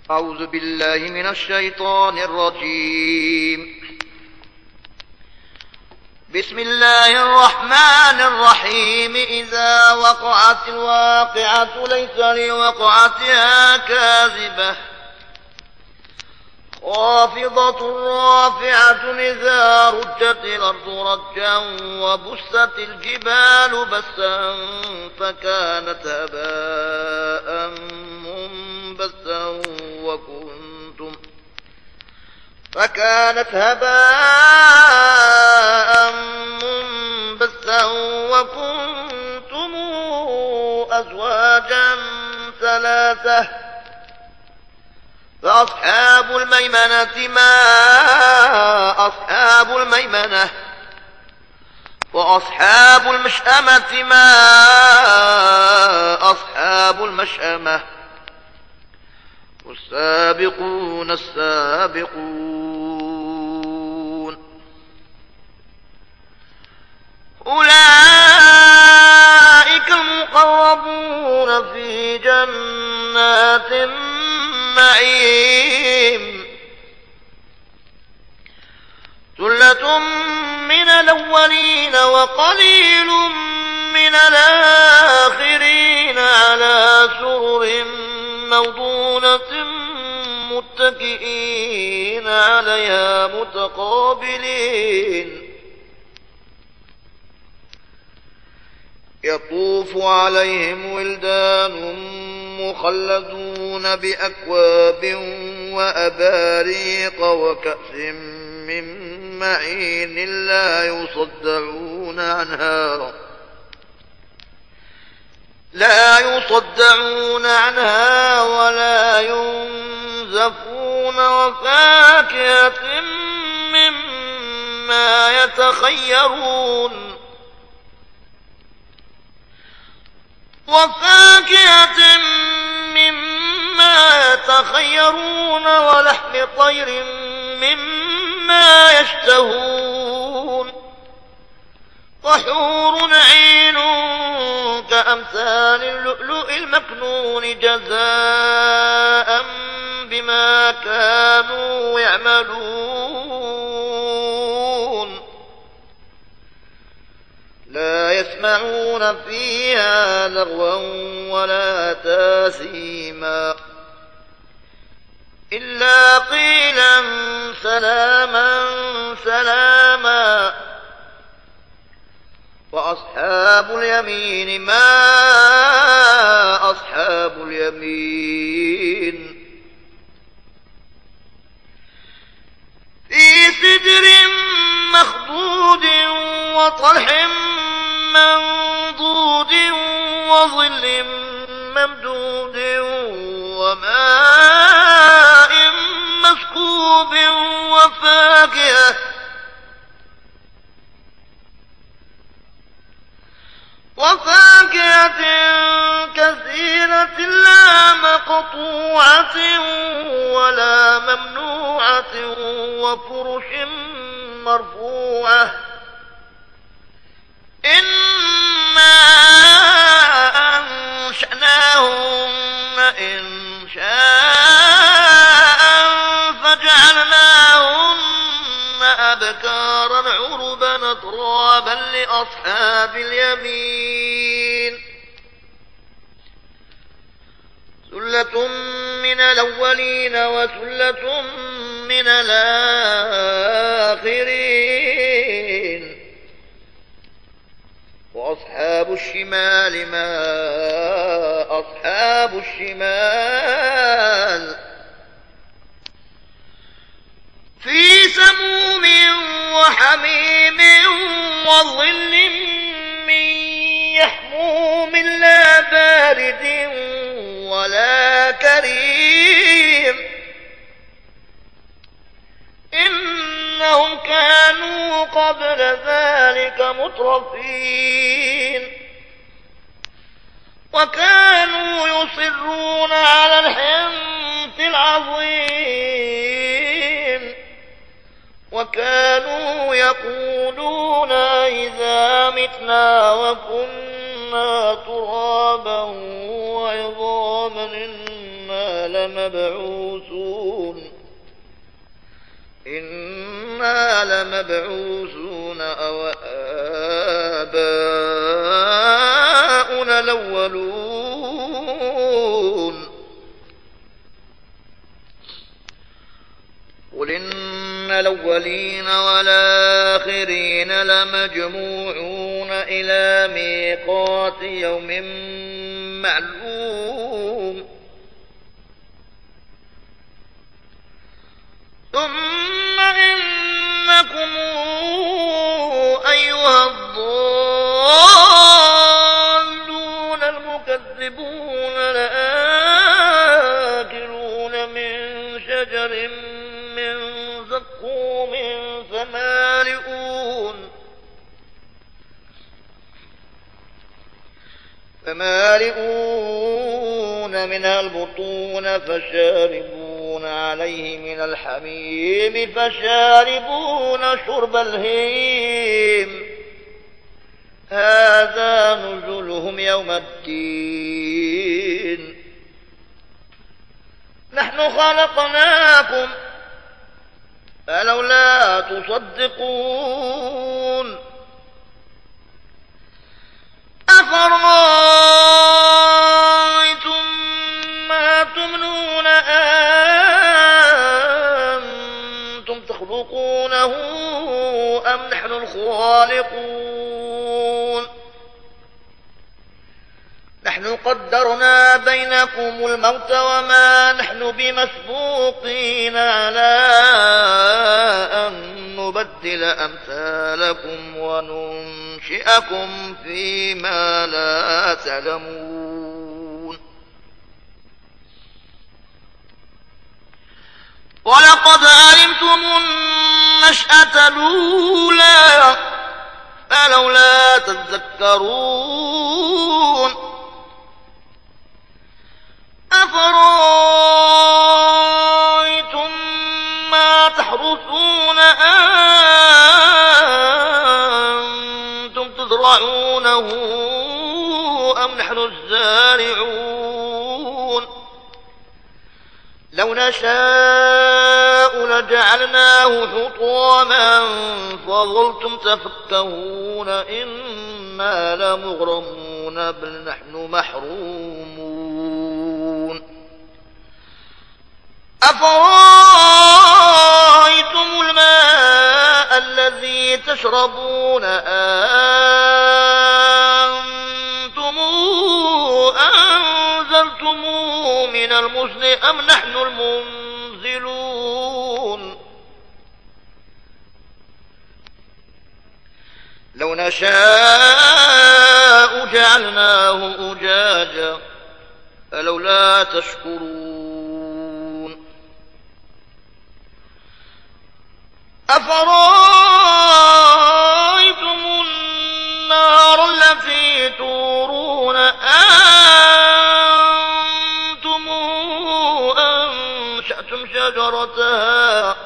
أعوذ بالله من الشيطان الرجيم. بسم الله الرحمن الرحيم. إذا وقعت الواقعة ليس لوقعتها كاذبة خافضة رافعة إذا رجت الأرض رجا وبست الجبال بسا فكانت هباء منبثا وكنتم أزواجا ثلاثة فأصحاب الميمنة ما أصحاب الميمنة وأصحاب المشأمة ما أصحاب المشأمة والسابقون السابقون أولئك المقربون في جنات النعيم ثلة من الأولين وقليل من الآخرين على سرر موضونة متكئين عليها متقابلين يطوف عليهم ولدان مخلدون بأكواب وأباريق وكأس من معين لا يصدعون عنها ولا ينزفون وفاكهة مما يتخيرون ولحم طير مما يشتهون وحور عين كأمثال اللؤلؤ المكنون جزاء بما كانوا يعملون لا يسمعون فيها لغوا ولا تاثيما إلا قيلا سلاما سلاما وأصحاب اليمين ما أصحاب اليمين في سدر مخضود وطلح منضود وظل ممدود وماء مسكوب وفاكهة كثيرة لا مقطوعة ولا ممنوعة وفرش مرفوعة إنا أنشأناهن إنشاء فجعلناهن أبكارا عربا أترابا لأصحاب اليمين ثلة من الأولين وثلة من الآخرين وأصحاب الشمال ما أصحاب الشمال في سموم وحميم وظل من يحموم لا بارد ولا كريم إنهم كانوا قبل ذلك مترفين وكانوا يصرون على الحنث العظيم وكانوا يقولون إذا متنا وكنا ترابا وعظاما إنا لمبعوثون أو آباؤنا الأولون قل إن الأولين والآخرين لمجموعون إلى ميقات يوم معلوم ثم إنكم أيها الضالون المكذبون لآكلون من شجر من زقوم فمالئون منها البطون فشاربون عليه من الحميم فشاربون شرب الهيم هذا نزلهم يوم الدين نحن خلقناكم فلولا تصدقون أفرأيتم ما تمنون أنتم تخلقونه أم نحن الخالقون نحن قدرنا بينكم الموت وما نحن بمسبوقين على أن نبدل أمثالكم وننشئكم فيما لا تعلمون ولقد علمتم النشأة الأولى فلولا تذكرون أفرأيتم ما تحرثون أنتم تزرعونه أم نحن الزارعون لو نشاء لجعلناه حطاما فظلتم تفكهون إنا لمغرمون بل نحن محرومون أفرأيتم الماء الذي تشربون أنتم أنزلتموه من المزن أم نحن المنزلون لو نشاء جعلناه أجاجا فلولا تشكرون أفرأيتم النار التي تورون أنتم أنشأتم شجرتها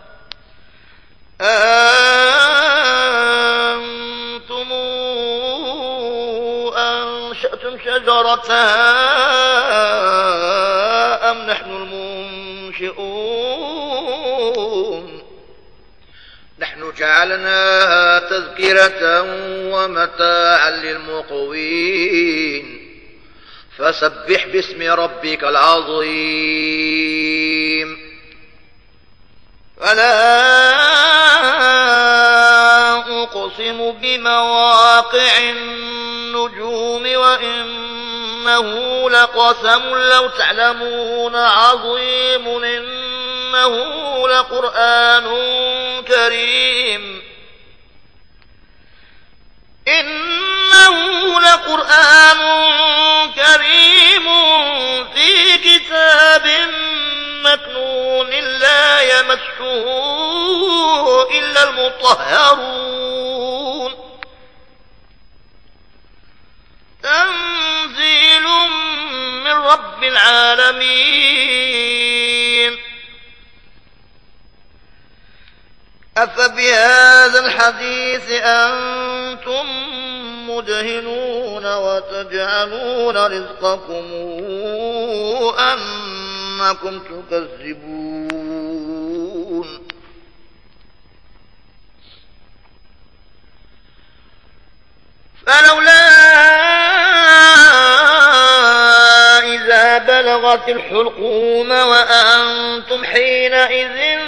أم نحن المنشئون نحن جعلناها تذكرة ومتاعا للمقوين فسبح باسم ربك العظيم فلا أقسم بمواقع النجوم وإنه لقسم لو تعلمون عظيم إنه لقرآن كريم في كتاب مكنون لا يمسه إلا المطهرون تنزيل من رب العالمين أفبهذا الحديث أنتم مدهنون وتجعلون رزقكم أنكم تكذبون فلولا إذا بلغت الحلقوم وأنتم حينئذ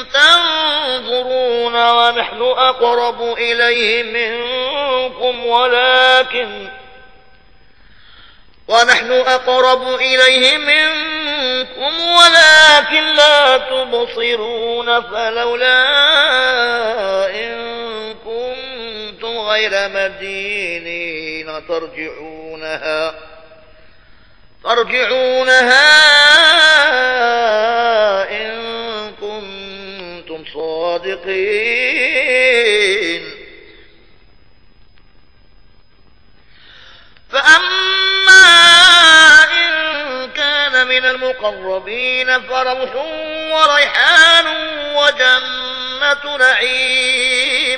تنظرون ونحن أقرب إليه منكم ولكن لا تبصرون فلولا إن كنتم غير مدينين ترجعونها إن كنتم صادقين فأما إن كان من المقربين فروح وريحان وجنة نعيم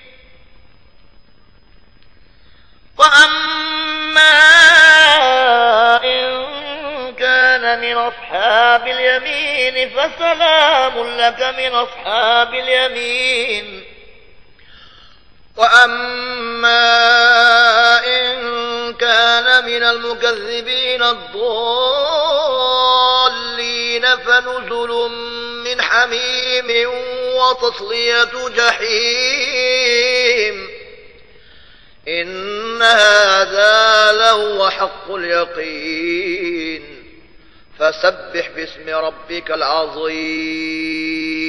وأما إن كان من أصحاب اليمين فسلام لك من أصحاب اليمين وأما إن كان من المكذبين الضالين فنزل من حميم وتصلية جحيم إن هذا لهو حق اليقين فسبح باسم ربك العظيم